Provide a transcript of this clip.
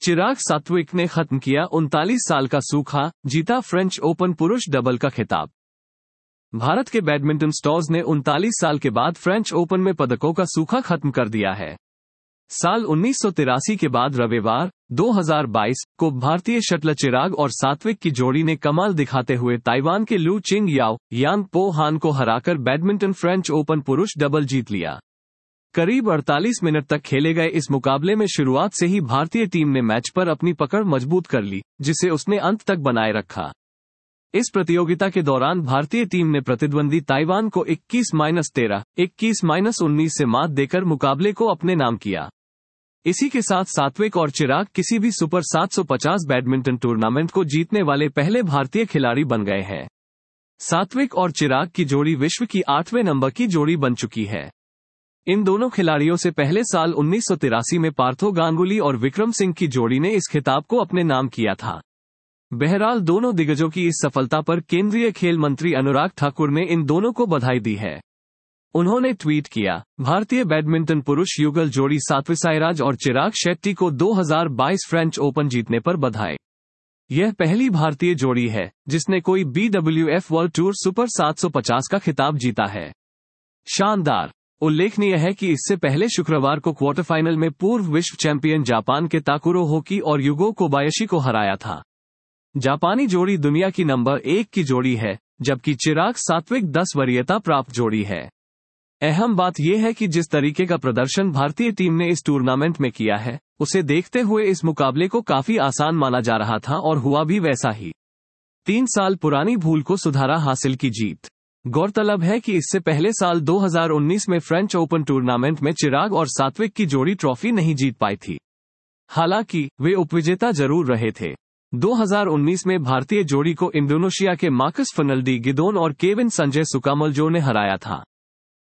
चिराग सात्विक ने खत्म किया 39 साल का सूखा, जीता फ्रेंच ओपन पुरुष डबल का खिताब। भारत के बैडमिंटन स्टार्स ने 39 साल के बाद फ्रेंच ओपन में पदकों का सूखा खत्म कर दिया है। साल 1983 के बाद रविवार 2022 को भारतीय शटलर चिराग और सात्विक की जोड़ी ने कमाल दिखाते हुए ताइवान के लू चिंग याओ यान पो हान को हराकर बैडमिंटन फ्रेंच ओपन पुरुष डबल जीत लिया। करीब 48 मिनट तक खेले गए इस मुकाबले में शुरुआत से ही भारतीय टीम ने मैच पर अपनी पकड़ मजबूत कर ली, जिसे उसने अंत तक बनाए रखा। इस प्रतियोगिता के दौरान भारतीय टीम ने प्रतिद्वंदी ताइवान को 21-13, 21-19 से मात देकर मुकाबले को अपने नाम किया। इसी के साथ सात्विक और चिराग किसी भी सुपर 750 बैडमिंटन टूर्नामेंट को जीतने वाले पहले भारतीय खिलाड़ी बन गए हैं। सात्विक और चिराग की जोड़ी विश्व की 8वें नंबर की जोड़ी बन चुकी है। इन दोनों खिलाड़ियों से पहले साल 1983 में पार्थो गांगुली और विक्रम सिंह की जोड़ी ने इस खिताब को अपने नाम किया था। बहरहाल दोनों दिग्गजों की इस सफलता पर केंद्रीय खेल मंत्री अनुराग ठाकुर ने इन दोनों को बधाई दी है। उन्होंने ट्वीट किया, भारतीय बैडमिंटन पुरुष युगल जोड़ी सात्विक साईराज और चिराग शेट्टी को 2022 फ्रेंच ओपन जीतने पर बधाई। यह पहली भारतीय जोड़ी है जिसने कोई BWF वर्ल्ड टूर सुपर 750 का खिताब जीता है। शानदार। उल्लेखनीय है कि इससे पहले शुक्रवार को क्वार्टर फाइनल में पूर्व विश्व चैंपियन जापान के ताकुरो होकी और युगो कोबायाशी को हराया था। जापानी जोड़ी दुनिया की नंबर 1 की जोड़ी है, जबकि चिराग सात्विक 10 वरीयता प्राप्त जोड़ी है। अहम बात यह है कि जिस तरीके का प्रदर्शन भारतीय टीम ने इस टूर्नामेंट में किया है, उसे देखते हुए इस मुकाबले को काफी आसान माना जा रहा था और हुआ भी वैसा ही। 3 साल पुरानी भूल को सुधारा हासिल की जीत। गौरतलब है कि इससे पहले साल 2019 में फ्रेंच ओपन टूर्नामेंट में चिराग और सात्विक की जोड़ी ट्रॉफी नहीं जीत पाई थी। हालांकि वे उपविजेता जरूर रहे थे। 2019 में भारतीय जोड़ी को इंडोनेशिया के मार्कस फर्नाल्डी गिदोन और केविन संजय सुकामुल्जो ने हराया था।